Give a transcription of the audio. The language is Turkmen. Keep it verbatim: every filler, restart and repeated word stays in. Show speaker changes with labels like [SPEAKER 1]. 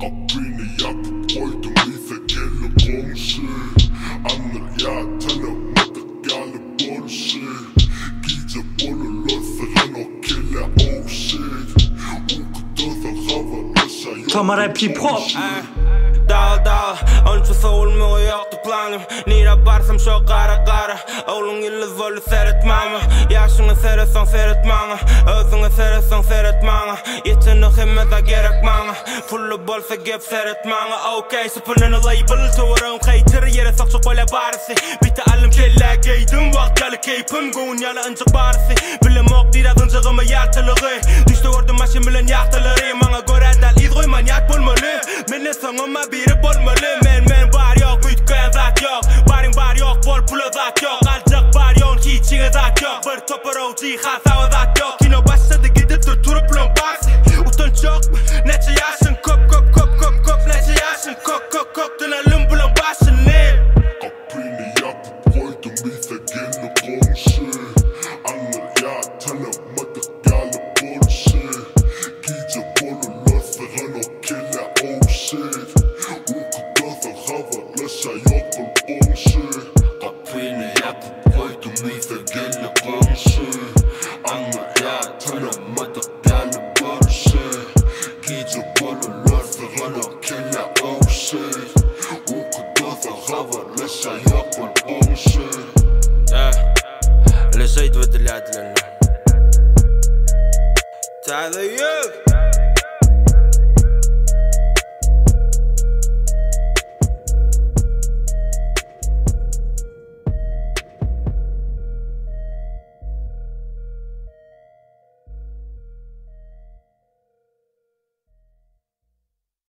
[SPEAKER 1] Kaprine japp, heute misa gelle bullshit. Andra jag tänner mata gale bullshit. Gija bolle lösa ren och kille oh shit. Okodösa hava lösa
[SPEAKER 2] Ta mig rap hiphop.
[SPEAKER 3] Dal dal, önce soğulma o yoktu planım. Nira barsam çok kara kara. Oğlun yıldız völü seyret mama. Yaşını seyretsen seyret bana. Özünü seyretsen seyret bana. Yetenek himmete gerek bana. Fullu bolsa gep seyret bana. Okey, sıfırın label çoğurun kaytır. Yere sakçı kola barisi. Bitti alım kelle geydim. Vakt yalı keypim. Gun yalı ıncık barisi. Bilim ok dira dıncığımı yartılığı. Düştü ordu maşin bilen yaktıları. Mana göre dal idgoy manyak bulmalı. Menne sonuma biri bolmalı. Men men var yok, mütköyen zat yok. Barin var yok, bol pulu zat yok. Alcık var yon, hiçine zat yok. Bir topur O G, hasava zat yok. Kino başladı gidip dur turup lombasi. Utanç yok mu? Neçe yaşın? Kop kop kop kop kop. Neçe yaşın? Kop kop kop. Dönelim bulun başını.
[SPEAKER 1] Kaprine japp, heute misa gelle bullshit. Andra jag tänner mata gale bullshit. Gija bolle lösa ren och kille oh shit. Okodösa hava lösa yok bullshit. Kaprine japp, heute misa gelle bullshit. Andra jag tänner mata gale bullshit. Gija bolle lösa ren och kille oh shit. Okodösa hava lösa yok bullshit.
[SPEAKER 3] اللي جاي تبدل العدل. تعال ياك